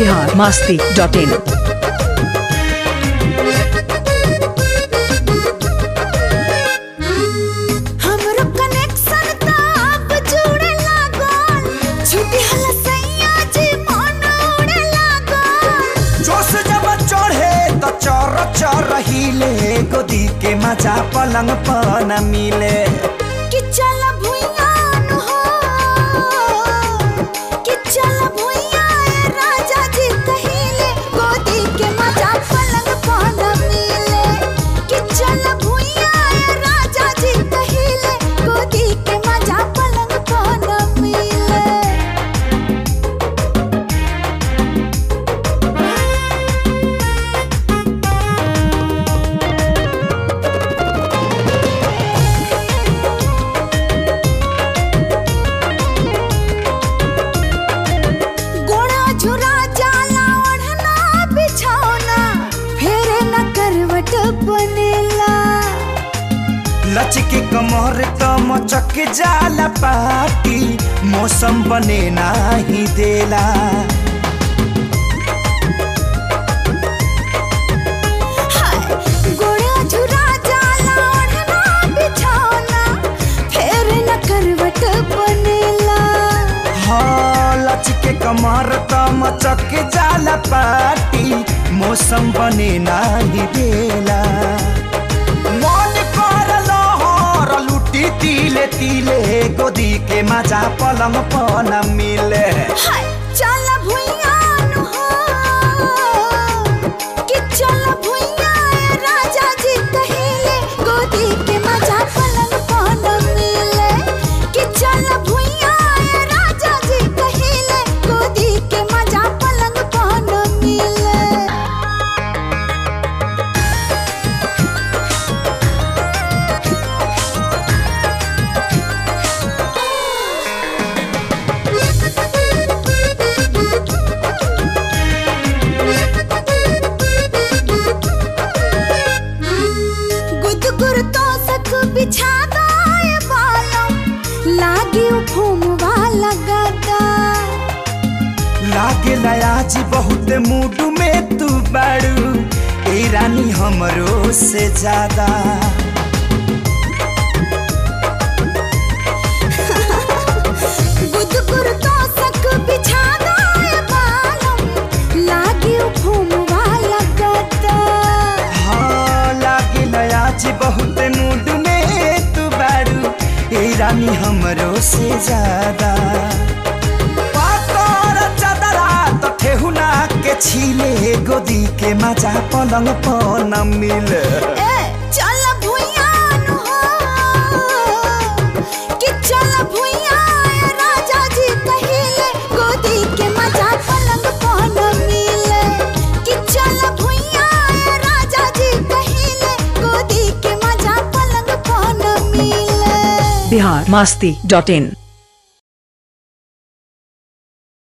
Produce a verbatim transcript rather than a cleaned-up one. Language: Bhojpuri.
बिहार मस्ती डॉट इन। रहीले गोदी के मजा पलंग पर न मिले कि चल भुइया न हो कि चल भुइया राजा जी कहिले गोदी के मजा पलंग पर न मिले कि चल भुइया राजा जी कहिले गोदी के मजा पलंग पर न मिले। लचके कमर तो मचक जाला पाटी मौसम बने नाही देला। गोड़ा झुरा जाला ओढ़ना बिछौना फेर न करवट बनेला। हाँ लचके कमर तो मचक जाला पाटी मौसम बने नाही देला। तीले तीले गोदी के मजा पलंग पर न मिले। चल भुइया न हो कि चल भुइया राजा जी कहिले गोदी के मजा पलंग पर न मिले कि चल भुइया राजा जी कहिले गोदी के मजा पलंग पर न मिले। बिछा दाए बालों लागे घूमवा लगदा। लागे लयाज बहुत मूड में तू बाड़ू ए रानी हमरो से ज्यादा। गुदगुर तो सक बिछा दाए बालों लागे घूमवा लगदा। हाँ लागे लयाज बहुत मूड रानी हमरो से ज्यादा। पातर चादरा तो ठेहुना के छीले गोदी के मजा पलंग पर न मिले। चल भुइया न हो कि चल भुइया राजा जी कहिले गोदी के मजा पलंग पर न मिले कि चल भुइया राजा जी कहिले गोदी के मजा पलंग पर न मिले। बिहार मस्ती डॉट इन।